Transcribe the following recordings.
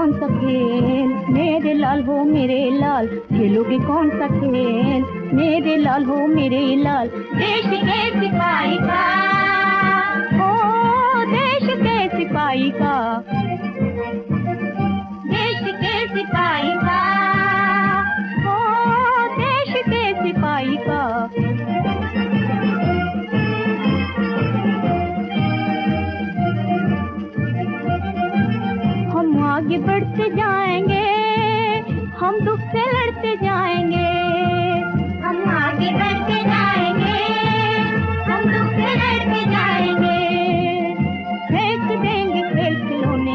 कौन सा खेल मेरे लाल हो मेरे लाल, खेलोगे कौन सा खेल मेरे लाल हो मेरे लाल। देश के सिपाही का, ओ देश के सिपाही का, देश के सिपाही का, ओ देश के सिपाही का। हम आगे बढ़ते जाएंगे, हम दुख से लड़ते जाएंगे, हम आगे बढ़ते जाएंगे, हम दुख से लड़ते जाएंगे। फेंक देंगे खेल खिलौने,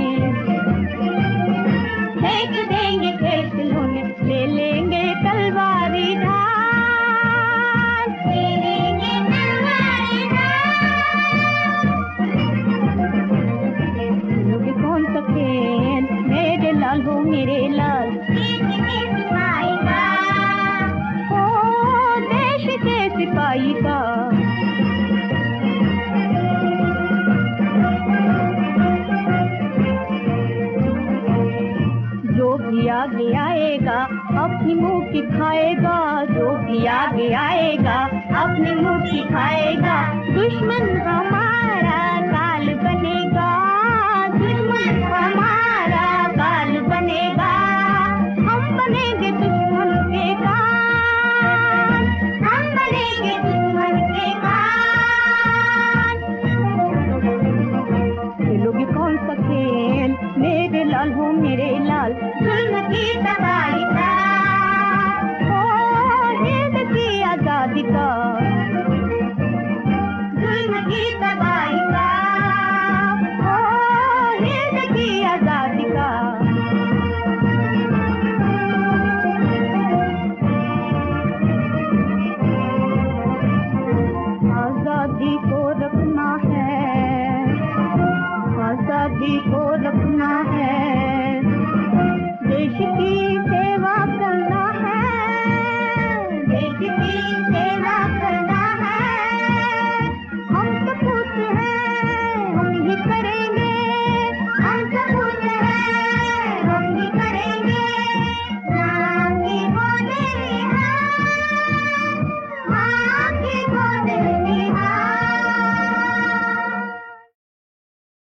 फेंक देंगे खेल खिलौने, ले लेंगे तलवारी ढाल, ले लेंगे तलवारी ढाल। खेलोगे कौन सा खेल मेरे लाल हो मेरे लाल, देश के सिपाही का, ओ देश के सिपाही का। जो भी आगे आएगा अपनी मुंह की खाएगा, जो भी आगे आएगा अपनी मुंह की खाएगा। दुश्मन हमारा